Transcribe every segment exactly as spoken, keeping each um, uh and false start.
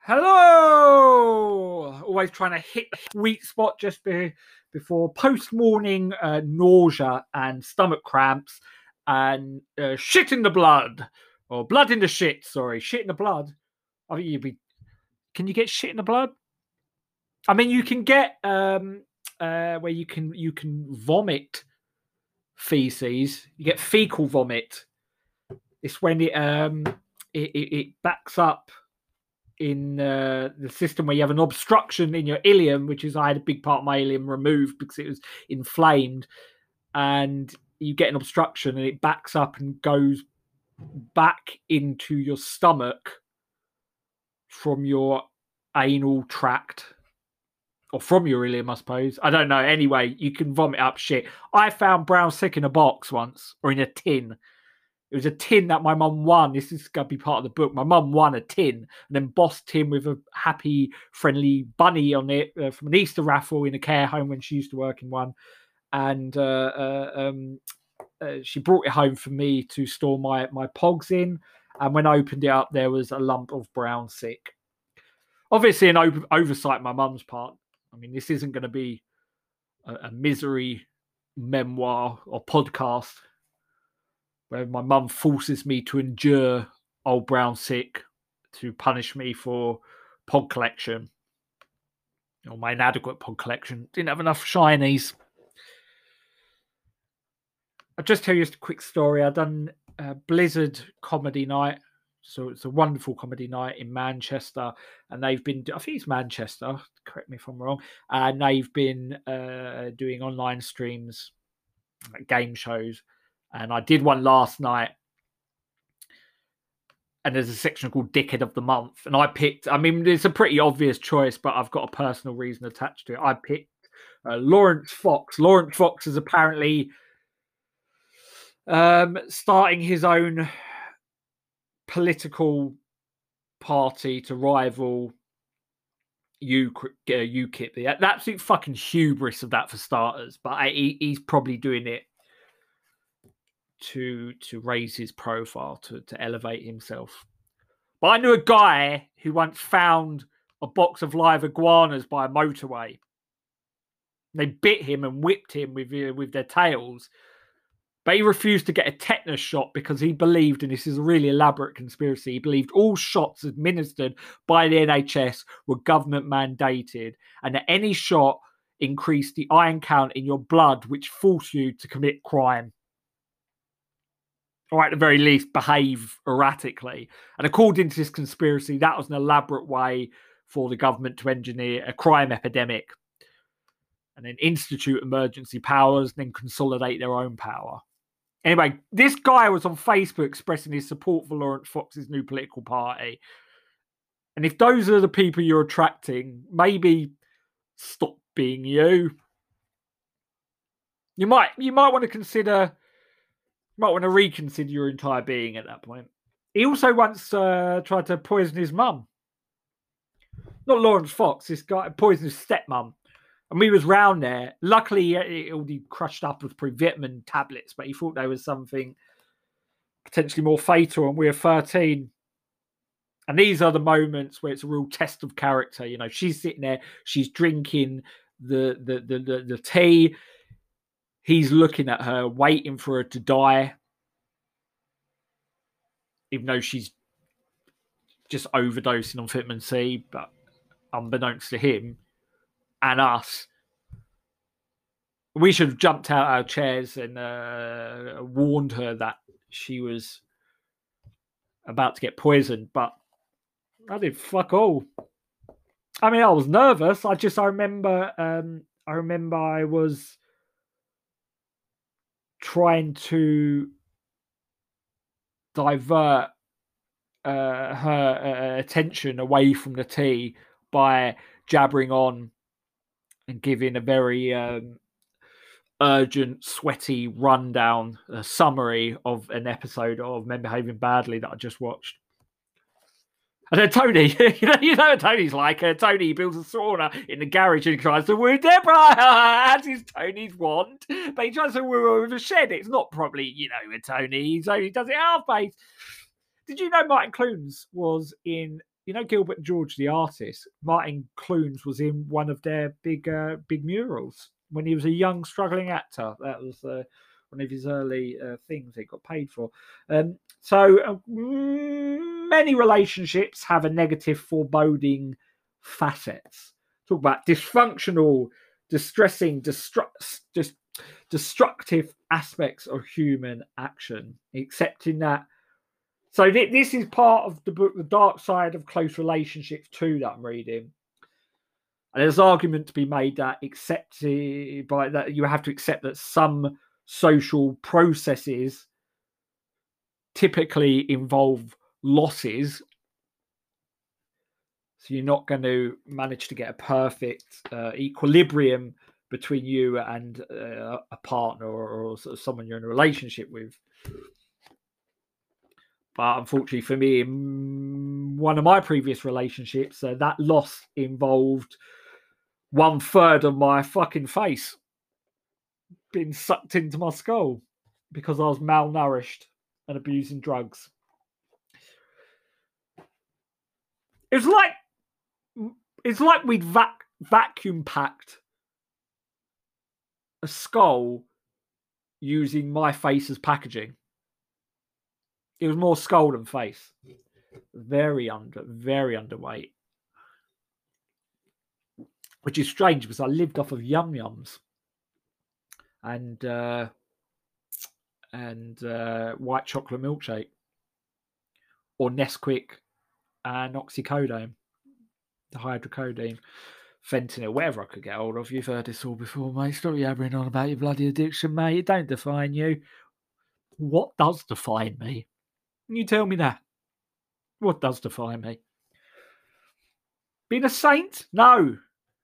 Hello! Always trying to hit the sweet spot just be, before post-morning uh, nausea and stomach cramps and uh, shit in the blood. Or blood in the shit, sorry. Shit in the blood. I think you'd be... Can you get shit in the blood? I mean, you can get um, uh, where you can you can vomit feces. You get fecal vomit. It's when it um it, it, it backs up in uh, the system where you have an obstruction in your ileum, which is I had a big part of my ileum removed because it was inflamed, and you get an obstruction and it backs up and goes back into your stomach from your anal tract or from your ileum, I suppose. I don't know. Anyway, you can vomit up shit. I found brown sick in a box once, or in a tin. It was a tin that my mum won. This is going to be part of the book. My mum won a tin and then bossed tin with a happy, friendly bunny on it uh, from an Easter raffle in a care home when she used to work in one. And uh, uh, um, uh, she brought it home for me to store my, my pogs in. And when I opened it up, there was a lump of brown sick. Obviously, an over- oversight on my mum's part. I mean, this isn't going to be a, a misery memoir or podcast where my mum forces me to endure old brown sick to punish me for pod collection or my inadequate pod collection. Didn't have enough shinies. I'll just tell you just a quick story. I've done a Blizzard comedy night. So it's a wonderful comedy night in Manchester. And they've been, I think it's Manchester, correct me if I'm wrong. And they've been uh, doing online streams, like game shows. And I did one last night. And there's a section called Dickhead of the Month. And I picked, I mean, it's a pretty obvious choice, but I've got a personal reason attached to it. I picked uh, Lawrence Fox. Lawrence Fox is apparently um, starting his own political party to rival U, uh, UKIP. The absolute fucking hubris of that for starters. But I, he, he's probably doing it to to raise his profile, to, to elevate himself. But I knew a guy who once found a box of live iguanas by a motorway. They bit him and whipped him with, uh, with their tails. But he refused to get a tetanus shot because he believed, and this is a really elaborate conspiracy, he believed all shots administered by the N H S were government mandated and that any shot increased the iron count in your blood, which forced you to commit crime. Or at the very least, behave erratically. And according to this conspiracy, that was an elaborate way for the government to engineer a crime epidemic and then institute emergency powers and then consolidate their own power. Anyway, this guy was on Facebook expressing his support for Lawrence Fox's new political party. And if those are the people you're attracting, maybe stop being you. You might you might want to consider, you might want to reconsider your entire being at that point. He also once uh, tried to poison his mum. Not Lawrence Fox, this guy poisoned his stepmom. And we was round there. Luckily, it already crushed up with pre-vitamin tablets, but he thought there was something potentially more fatal, and we were thirteen. And these are the moments where it's a real test of character. You know, she's sitting there, she's drinking the the the, the, the tea. He's looking at her, waiting for her to die, even though she's just overdosing on vitamin C, but unbeknownst to him and us, we should have jumped out our chairs and uh, warned her that she was about to get poisoned. But I did fuck all. I mean, I was nervous. I just, I remember, um, I remember I was trying to divert uh, her uh, attention away from the tea by jabbering on and giving a very um, urgent, sweaty rundown, a summary of an episode of Men Behaving Badly that I just watched. And then Tony, you know, you know what Tony's like. Uh, Tony builds a sauna in the garage and he tries to woo Deborah, as is Tony's want. But he tries to woo her with a shed. It's not probably, you know, with Tony. So he does it half-based. Did you know Martin Clunes was in you know Gilbert and George, the artist. Martin Clunes was in one of their big uh, big murals when he was a young struggling actor. That was uh, one of his early uh, things he got paid for. Um, so uh, many relationships have a negative foreboding facets. Talk about dysfunctional, distressing, destru- dis- destructive aspects of human action, accepting that. So th- this is part of the book, The Dark Side of Close Relationships two, that I'm reading. And there's argument to be made that accept by that you have to accept that some social processes typically involve losses. So you're not going to manage to get a perfect uh, equilibrium between you and uh, a partner or, or someone you're in a relationship with. But unfortunately for me, in one of my previous relationships, uh, that loss involved one third of my fucking face being sucked into my skull because I was malnourished and abusing drugs. It was like it's like we'd vac- vacuum packed a skull using my face as packaging. It was more skull than face. Very under, very underweight. Which is strange because I lived off of Yum Yums and uh, and uh, white chocolate milkshake, or Nesquik and oxycodone, the hydrocodone, fentanyl, whatever I could get hold of. You've heard this all before, mate. Stop yabbering on about your bloody addiction, mate. It don't define you. What does define me? You tell me that. What does define me? Being a saint? No.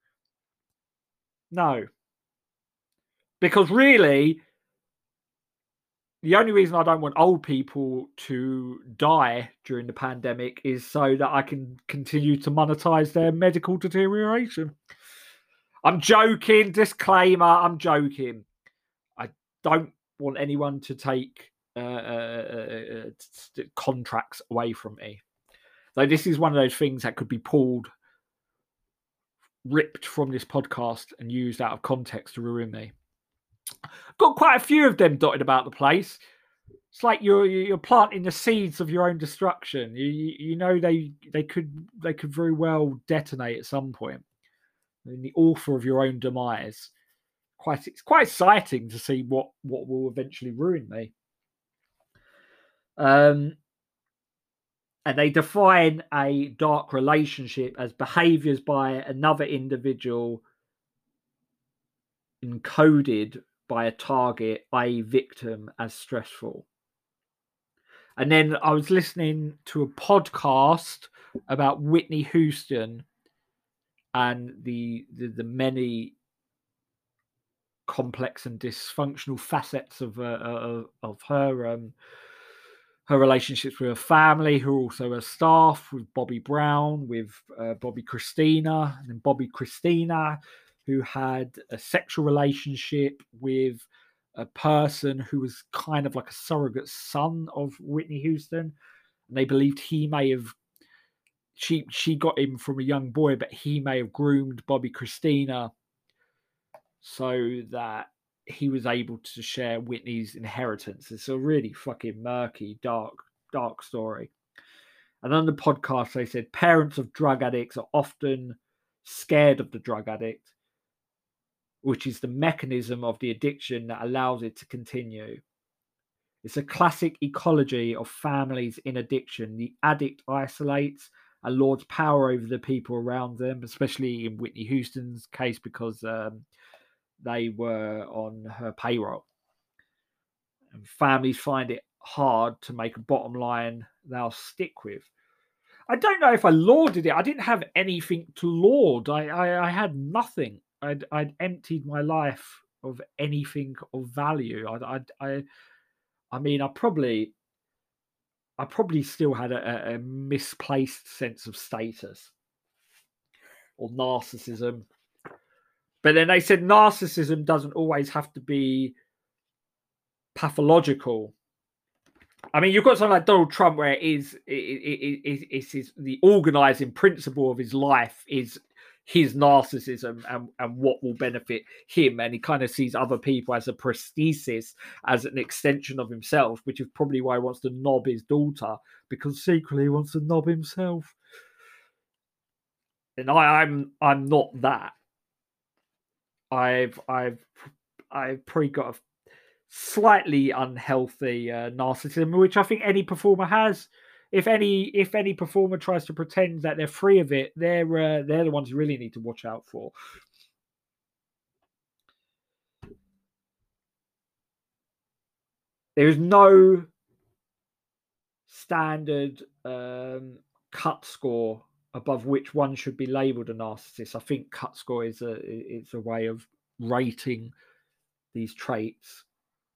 No. Because really, the only reason I don't want old people to die during the pandemic is so that I can continue to monetize their medical deterioration. I'm joking. Disclaimer, I'm joking. I don't want anyone to take uh, uh, uh, contracts away from me. So this is one of those things that could be pulled, ripped from this podcast and used out of context to ruin me. Got quite a few of them dotted about the place. It's like you're you're planting the seeds of your own destruction. You you know they they could they could very well detonate at some point. In the author of your own demise. Quite it's quite exciting to see what what will eventually ruin me. Um, and they define a dark relationship as behaviors by another individual encoded by a target, that is victim, as stressful. And then I was listening to a podcast about Whitney Houston and the the, the many complex and dysfunctional facets of uh, of, of her um, her relationships with her family, who are also her staff, with Bobby Brown, with uh, Bobby Christina, and then Bobby Christina, who had a sexual relationship with a person who was kind of like a surrogate son of Whitney Houston. And they believed he may have, she, she got him from a young boy, but he may have groomed Bobby Christina so that he was able to share Whitney's inheritance. It's a really fucking murky, dark, dark story. And on the podcast, they said parents of drug addicts are often scared of the drug addict, which is the mechanism of the addiction that allows it to continue. It's a classic ecology of families in addiction. The addict isolates and lords power over the people around them, especially in Whitney Houston's case, because um, they were on her payroll. And families find it hard to make a bottom line they'll stick with. I don't know if I lauded it. I didn't have anything to laud. I, I, I had nothing. I'd, I'd emptied my life of anything of value. I, I, I, I mean, I probably, I probably still had a, a misplaced sense of status or narcissism. But then they said narcissism doesn't always have to be pathological. I mean, you've got something like Donald Trump, where it is it, it, it, it's his, the organizing principle of his life is his narcissism and, and what will benefit him, and he kind of sees other people as a prosthesis, as an extension of himself, which is probably why he wants to knob his daughter, because secretly he wants to knob himself. And I, I'm I'm not that. I've I've I've probably got a slightly unhealthy uh, narcissism, which I think any performer has. If any if any performer tries to pretend that they're free of it, they're uh, they're the ones you really need to watch out for. There is no standard um, cut score above which one should be labelled a narcissist. I think cut score is a it's a way of rating these traits.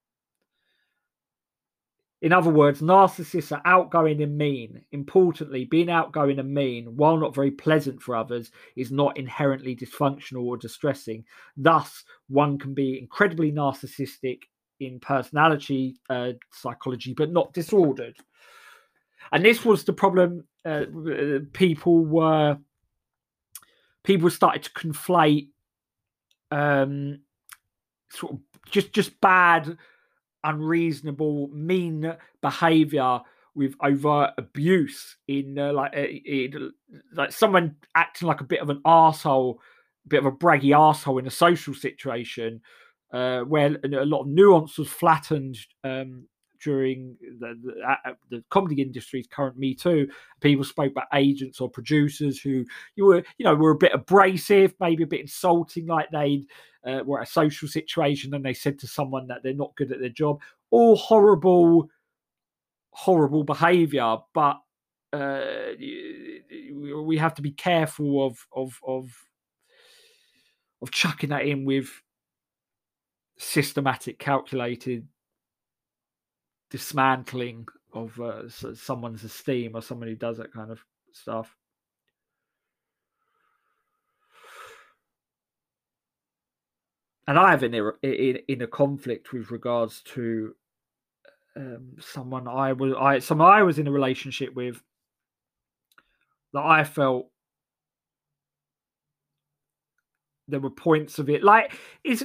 In other words, narcissists are outgoing and mean. Importantly, being outgoing and mean, while not very pleasant for others, is not inherently dysfunctional or distressing. Thus, one can be incredibly narcissistic in personality uh, psychology, but not disordered. And this was the problem. Uh, people were people started to conflate um, sort of just just bad, unreasonable, mean behavior with overt abuse in uh, like uh, in, like someone acting like a bit of an arsehole, a bit of a braggy arsehole in a social situation, uh, where a lot of nuance was flattened um, during the, the, uh, the comedy industry's current Me Too. People spoke about agents or producers who you were, you know, were a bit abrasive, maybe a bit insulting, like they'd uh, were at a social situation and they said to someone that they're not good at their job. All horrible, horrible behaviour, but uh, we have to be careful of of of of chucking that in with systematic, calculated dismantling of uh, someone's esteem or someone who does that kind of stuff. And I have in a, in, in a conflict with regards to um, someone I was I someone I was in a relationship with that I felt there were points of it like is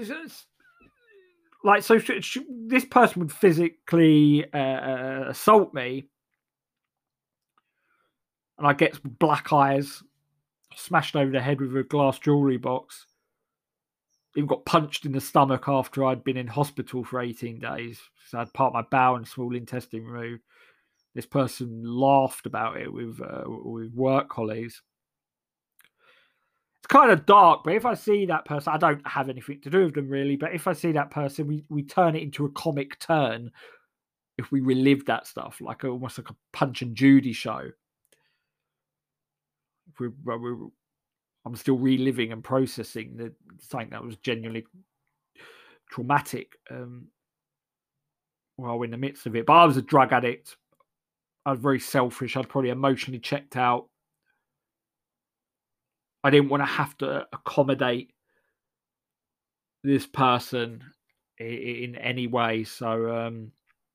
like so sh- sh- this person would physically uh, assault me, and I get black eyes, smashed over the head with a glass jewelry box. Even got punched in the stomach after I'd been in hospital for eighteen days. So I had part of my bowel and small intestine removed. This person laughed about it with uh, with work colleagues. It's kind of dark, but if I see that person, I don't have anything to do with them really. But if I see that person, we we turn it into a comic turn. If we relive that stuff, like a, almost like a Punch and Judy show. If we, we, I'm still reliving and processing the something that was genuinely traumatic um, while in the midst of it. But I was a drug addict. I was very selfish. I'd probably emotionally checked out. I didn't want to have to accommodate this person in, in any way. So um,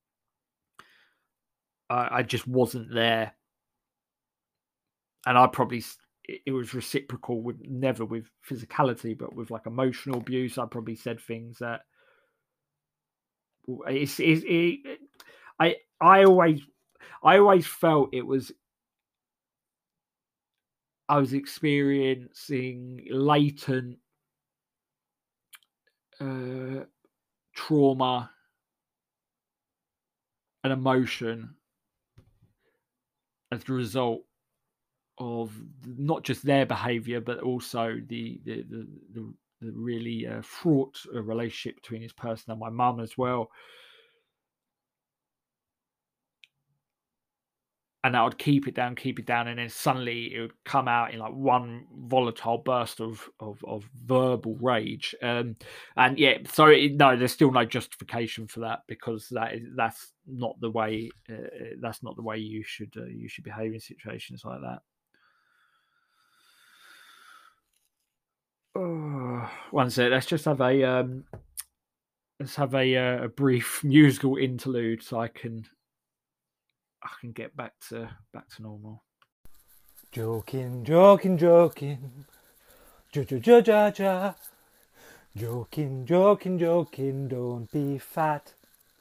I, I just wasn't there. And I probably, it was reciprocal with never with physicality, but with like emotional abuse. I probably said things that it's, it's it, I, I always, I always felt it was, I was experiencing latent uh, trauma and emotion as a result of not just their behavior, but also the the the, the, the really uh, fraught uh, relationship between this person and my mum as well. And I would keep it down, keep it down, and then suddenly it would come out in like one volatile burst of of, of verbal rage. Um, and yeah, so it, no, there's still no justification for that, because that is that's not the way uh, that's not the way you should uh, you should behave in situations like that. Oh, one sec. Let's just have a um, let's have a uh, a brief musical interlude so I can I can get back to back to normal. Joking, joking, joking. Ja ja ja ja ja. Joking, joking, joking. Don't be fat.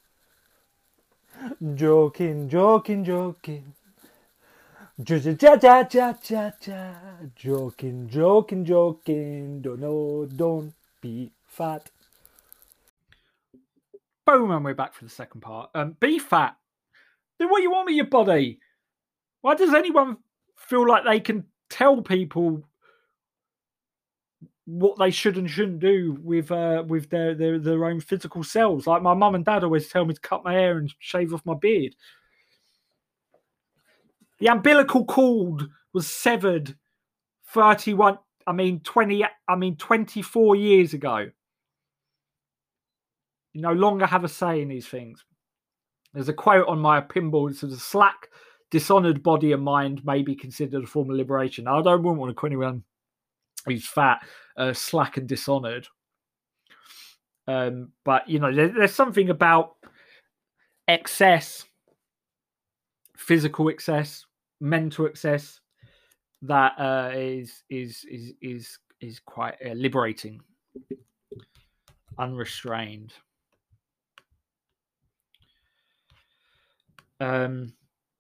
Joking, joking, joking. Ja ja ja ja ja ja ja. Joking, joking, joking. Don't no, don't be fat. Boom, and we're back for the second part. Um, be fat. Do what you want with your body. Why does anyone feel like they can tell people what they should and shouldn't do with uh, with their, their their own physical selves? Like my mum and dad always tell me to cut my hair and shave off my beard. The umbilical cord was severed thirty-one, I mean twenty, I mean twenty-four years ago. You no longer have a say in these things. There's a quote on my pinball that says, "A slack, dishonoured body and mind may be considered a form of liberation." Now, I don't want to call anyone who's fat, uh, slack and dishonoured. Um, but, you know, there, there's something about excess, physical excess, mental excess, that uh, is, is, is, is, is quite uh, liberating, unrestrained. Um,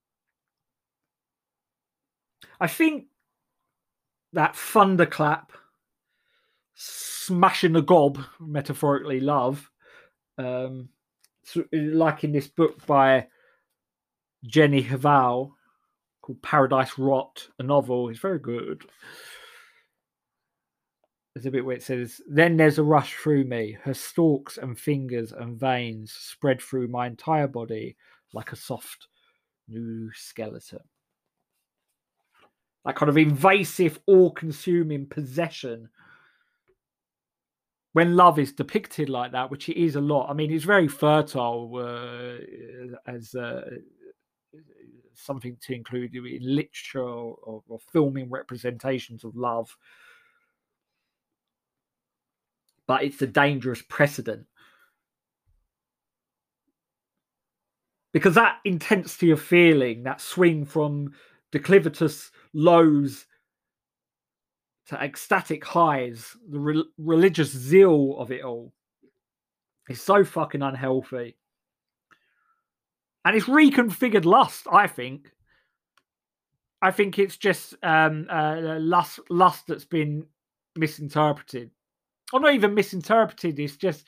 I think that thunderclap, smashing the gob, metaphorically, love, um, like in this book by Jenny Haval called Paradise Rot, a novel, it's very good. There's a bit where it says, "Then there's a rush through me, her stalks and fingers and veins spread through my entire body like a soft new skeleton." That kind of invasive, all-consuming possession. When love is depicted like that, which it is a lot, I mean, it's very fertile uh, as uh, something to include in literature or, or, or filming representations of love. But it's a dangerous precedent. Because that intensity of feeling, that swing from declivitous lows to ecstatic highs, the re- religious zeal of it all is so fucking unhealthy. And it's reconfigured lust, I think. I think it's just um, uh, lust, lust that's been misinterpreted. Or not even misinterpreted, it's just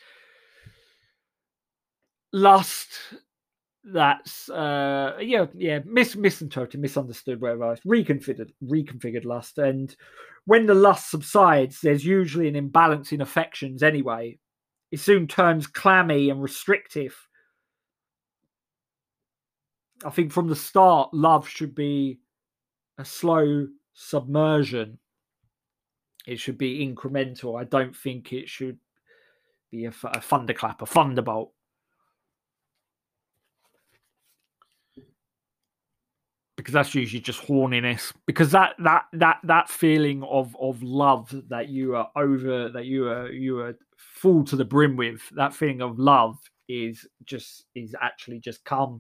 lust that's uh yeah yeah mis misinterpreted, misunderstood, wherever else, reconfigured reconfigured lust. And when the lust subsides, there's usually an imbalance in affections anyway. It soon turns clammy and restrictive. I think from the start, love should be a slow submersion. It should be incremental. I don't think it should be a, a thunderclap, a thunderbolt. Because that's usually just horniness. Because that that that that feeling of of love that you are over, that you are you are full to the brim with, that feeling of love is just is actually just come.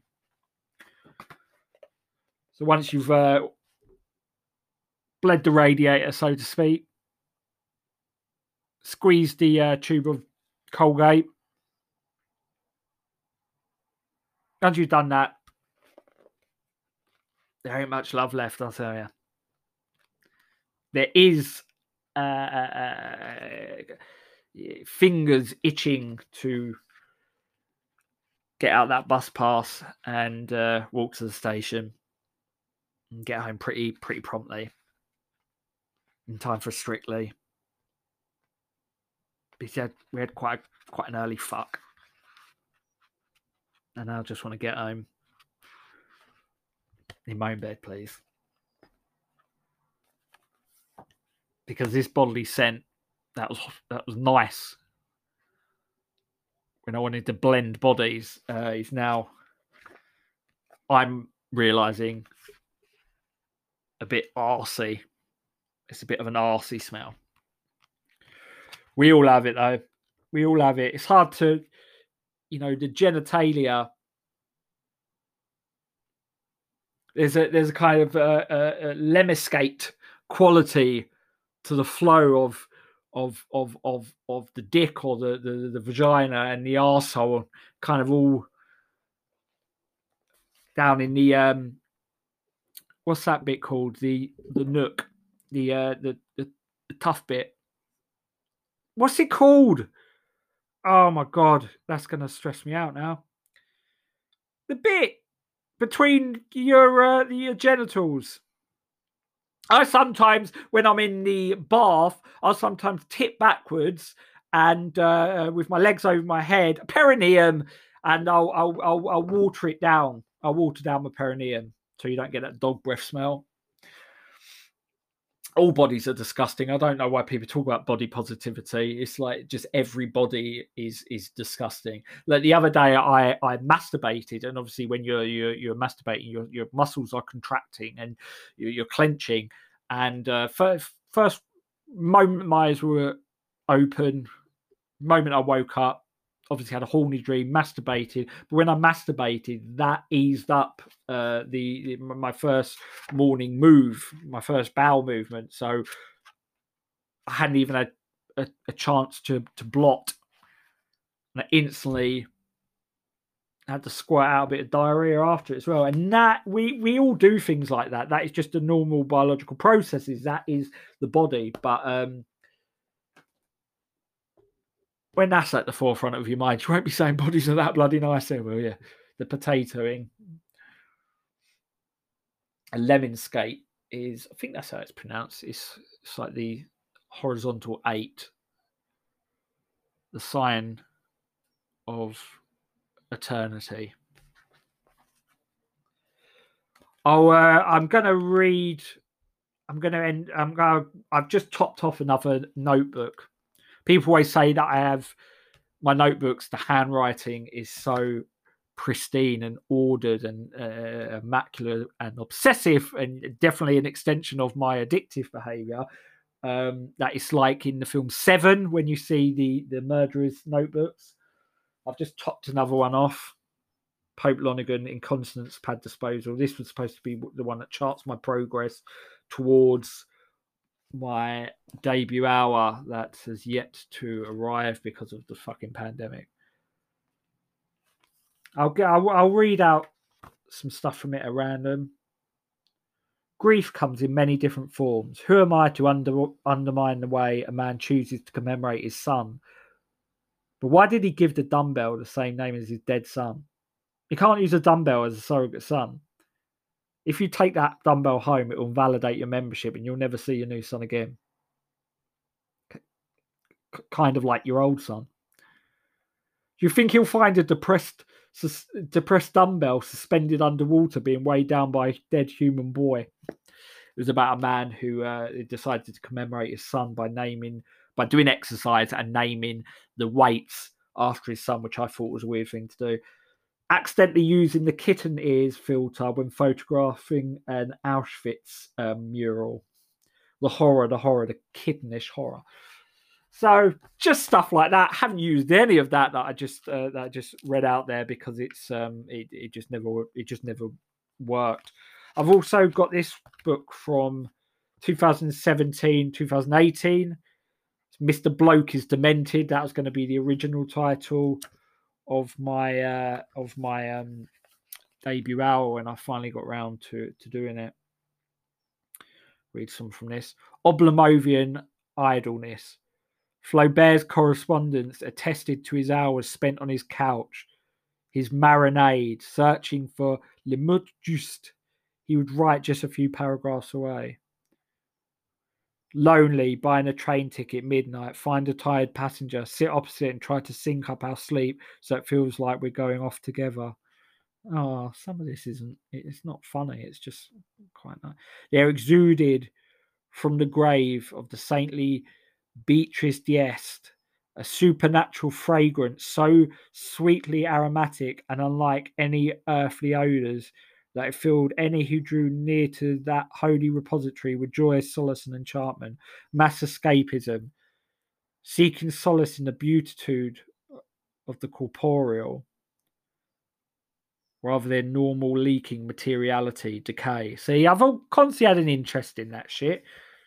So once you've uh, bled the radiator, so to speak, squeezed the uh, tube of Colgate, once you've done that, there ain't much love left, I'll tell you. There is uh, uh, fingers itching to get out that bus pass and uh, walk to the station and get home pretty pretty promptly in time for Strictly. We had, we had quite quite an early fuck, and I just want to get home in my own bed, please. Because this bodily scent, that was that was nice when I wanted to blend bodies, uh, is now, I'm realising, a bit arsey. It's a bit of an arsey smell. We all have it, though. We all have it. It's hard to, you know, the genitalia There's a there's a kind of uh, a, a lemniscate quality to the flow of of of of of the dick or the the, the vagina and the arsehole, kind of all down in the um what's that bit called, the the nook, the uh the the, the tough bit. What's it called? Oh my god, that's gonna stress me out now. The bit between your uh, your genitals. I sometimes, when I'm in the bath, I'll sometimes tip backwards and uh, with my legs over my head, perineum, and I'll, I'll I'll I'll water it down. I'll water down my perineum so you don't get that dog breath smell. All bodies are disgusting. I don't know why people talk about body positivity. It's like just every body is is disgusting. Like the other day, I I masturbated, and obviously when you're you're, you're masturbating, your your muscles are contracting and you're, you're clenching. And uh, first first moment my eyes were open, moment I woke up, obviously had a horny dream, masturbated. But when I masturbated, that eased up uh, the, the my first morning move, my first bowel movement. So I hadn't even had a, a chance to to blot, and I instantly had to squirt out a bit of diarrhea after it as well. And that we we all do things like that. That is just the normal biological processes. That is the body. But um when that's at the forefront of your mind, you won't be saying bodies are that bloody nice there, will you? The potatoing. A lemniscate is, I think that's how it's pronounced. It's, it's like the horizontal eight, the sign of eternity. Oh, uh, I'm going to read. I'm going to end. I'm going. I've just topped off another notebook. People always say that I have my notebooks. The handwriting is so pristine and ordered and uh, immaculate and obsessive, and definitely an extension of my addictive behavior. Um, that is like in the film Seven when you see the the murderer's notebooks. I've just topped another one off. Pope Lonergan, Incontinence Pad Disposal. This was supposed to be the one that charts my progress towards my debut hour that has yet to arrive because of the fucking pandemic. I'll get. I'll, I'll read out some stuff from it at random. Grief comes in many different forms. Who am I to under, undermine the way a man chooses to commemorate his son? But why did he give the dumbbell the same name as his dead son? You can't use a dumbbell as a surrogate son. If you take that dumbbell home, it will invalidate your membership and you'll never see your new son again. C- kind of like your old son. Do you think he'll find a depressed sus- depressed dumbbell suspended underwater being weighed down by a dead human boy? It was about a man who uh, decided to commemorate his son by naming, by doing exercise and naming the weights after his son, which I thought was a weird thing to do. Accidentally using the kitten ears filter when photographing an Auschwitz um, mural. The horror, the horror, the kittenish horror. So just stuff like that. Haven't used any of that that I just uh, that I just read out there because it's um it, it just never it just never worked. I've also got this book from two thousand seventeen, two thousand eighteen. Mister Bloke is Demented. That was going to be the original title of my uh, of my um, debut hour when I finally got round to to doing it. Read some from this. Oblomovian Idleness. Flaubert's correspondence attested to his hours spent on his couch, his marinade, searching for le mot juste. He would write just a few paragraphs away. Lonely, buying a train ticket midnight, find a tired passenger, sit opposite and try to sync up our sleep so it feels like we're going off together. Oh, some of this isn't, it's not funny. It's just quite nice. They're exuded from the grave of the saintly Beatrice d'Este, a supernatural fragrance so sweetly aromatic and unlike any earthly odours that it filled any who drew near to that holy repository with joyous solace and enchantment. Mass escapism, seeking solace in the beatitude of the corporeal. rather than normal leaking materiality decay. See, I've constantly had an interest in that shit.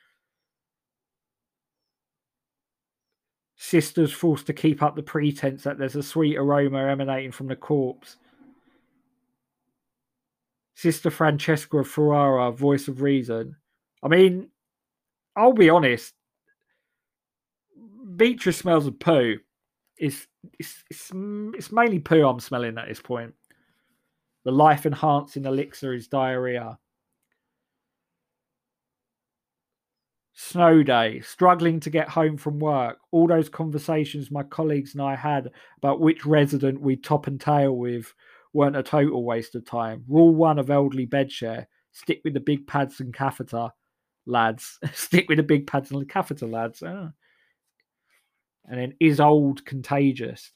Sisters forced to keep up the pretense that there's a sweet aroma emanating from the corpse. Sister Francesca of Ferrara, voice of reason. I mean, I'll be honest. Beatrice smells of poo. It's, it's, it's, it's mainly poo I'm smelling at this point. The life-enhancing elixir is diarrhea. Snow day, struggling to get home from work. All those conversations my colleagues and I had about which resident we'd top and tail with weren't a total waste of time. Rule one of elderly bedshare: stick with the big pads and catheter, lads. Stick with the big pads and the catheter, lads. Oh. And then, is old contagious?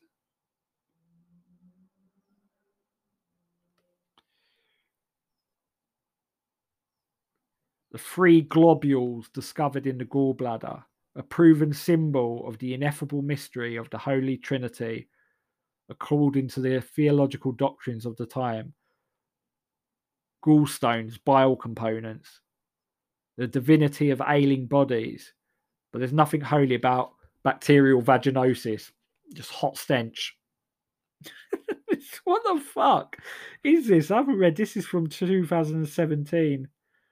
The three globules discovered in the gallbladder, a proven symbol of the ineffable mystery of the Holy Trinity, according to the theological doctrines of the time. Gallstones, bile components, the divinity of ailing bodies, but there's nothing holy about bacterial vaginosis. Just hot stench. What the fuck is this? I haven't read. This is from two thousand seventeen.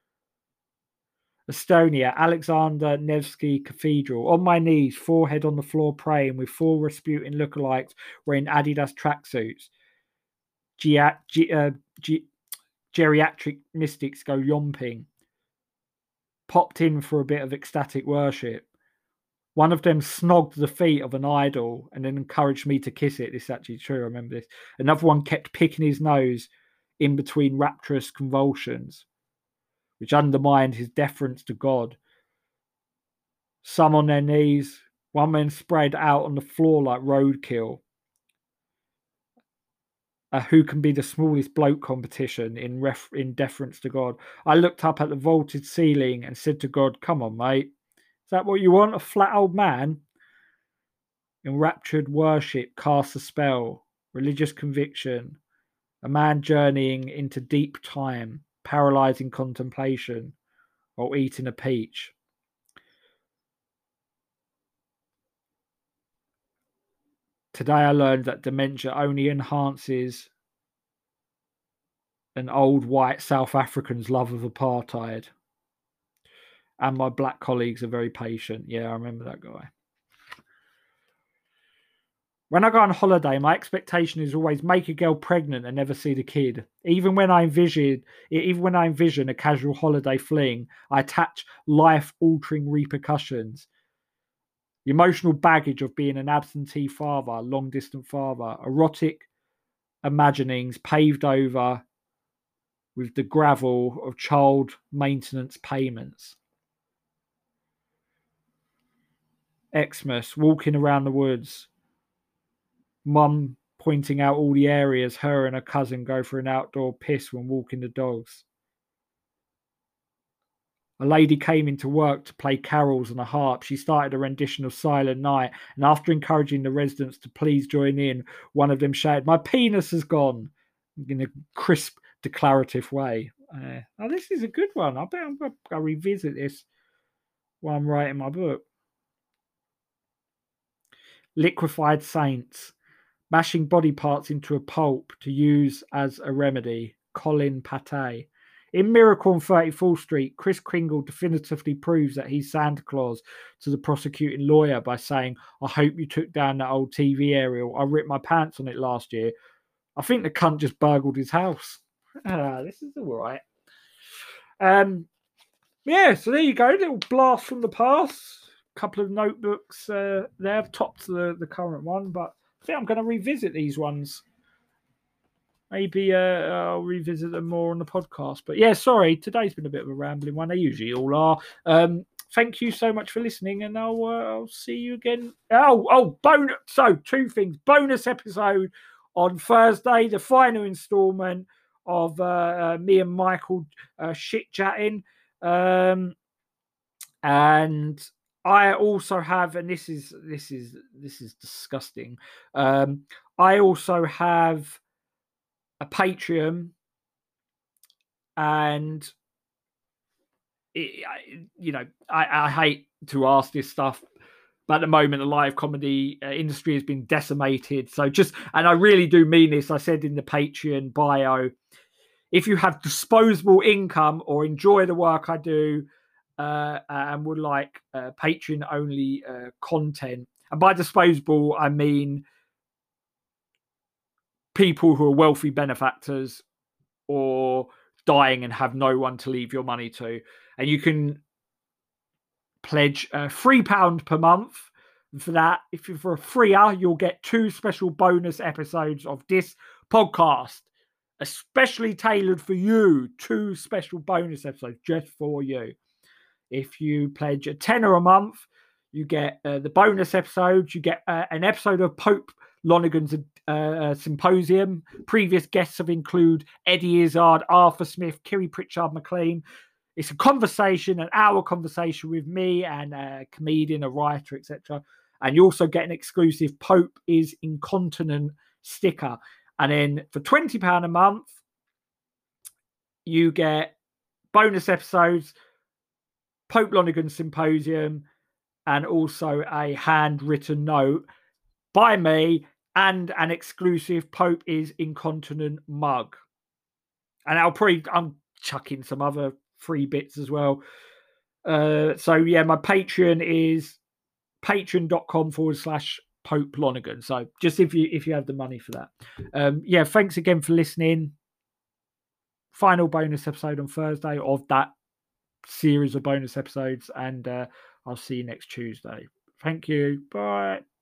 Estonia, Alexander Nevsky Cathedral. On my knees, forehead on the floor, praying with four Rasputin lookalikes wearing Adidas tracksuits. Ge- ge- uh, ge- geriatric mystics go yomping. Popped in for a bit of ecstatic worship. One of them snogged the feet of an idol and then encouraged me to kiss it. This is actually true. I remember this. Another one kept picking his nose in between rapturous convulsions, which undermined his deference to God. Some on their knees, one man spread out on the floor like roadkill. A who can be the smallest bloke competition in ref- in deference to God. I looked up at the vaulted ceiling and said to God, "Come on, mate. Is that what you want? A flat old man?" Enraptured worship casts a spell. Religious conviction. A man journeying into deep time. Paralyzing contemplation. While eating a peach. Today I learned that dementia only enhances an old white South African's love of apartheid. And my black colleagues are very patient. Yeah, I remember that guy. When I go on holiday, my expectation is always make a girl pregnant and never see the kid. Even when I envision, even when I envision a casual holiday fling, I attach life-altering repercussions. The emotional baggage of being an absentee father, long-distance father, erotic imaginings paved over with the gravel of child maintenance payments. Xmas, walking around the woods. Mum pointing out all the areas her and her cousin go for an outdoor piss when walking the dogs. A lady came into work to play carols on a harp. She started a rendition of Silent Night, and after encouraging the residents to please join in, one of them shouted, "My penis has gone," in a crisp, declarative way. Uh, oh, this is a good one. I bet I'm going to revisit this while I'm writing my book. Liquefied saints. Mashing body parts into a pulp to use as a remedy. Colin Patay. In Miracle on thirty-fourth Street, Chris Kringle definitively proves that he's Santa Claus to the prosecuting lawyer by saying, "I hope you took down that old T V aerial. I ripped my pants on it last year. I think the cunt just burgled his house." Ah, this is all right. Um, yeah, so there you go. Little blast from the past. Couple of notebooks uh, there, topped the, the current one, but I think I'm going to revisit these ones. Maybe uh, I'll revisit them more on the podcast. But yeah, sorry, today's been a bit of a rambling one. They usually all are. Um, thank you so much for listening, and I'll uh, I'll see you again. Oh, oh, bonus. So two things: bonus episode on Thursday, the final instalment of uh, uh, me and Michael uh, shit chatting, um, and I also have, and this is this is this is disgusting. Um, I also have a Patreon, and it, you know, I, I hate to ask this stuff, but at the moment, the live comedy uh, industry has been decimated. So just, and I really do mean this, I said in the Patreon bio, if you have disposable income or enjoy the work I do uh, and would like uh, Patreon only uh, content, and by disposable, I mean people who are wealthy benefactors or dying and have no one to leave your money to. And you can pledge uh, three pounds per month for that. If you're for a freer, you'll get two special bonus episodes of this podcast, especially tailored for you. Two special bonus episodes just for you. If you pledge a tenner a month, you get uh, the bonus episodes. You get uh, an episode of Pope Lonergan's uh, Symposium. Previous guests have included Eddie Izzard, Arthur Smith, Kiri Pritchard McLean. It's a conversation, an hour conversation with me and a comedian, a writer, et cetera. And you also get an exclusive Pope is Incontinent sticker. And then for twenty pounds a month, you get bonus episodes, Pope Lonergan Symposium, and also a handwritten note by me and an exclusive Pope is Incontinent mug. And I'll probably, I'm chucking some other free bits as well. Uh, so yeah, my Patreon is patreon.com forward slash Pope Lonergan. So just if you if you have the money for that. Um, yeah, thanks again for listening. Final bonus episode on Thursday of that series of bonus episodes, and uh, I'll see you next Tuesday. Thank you. Bye.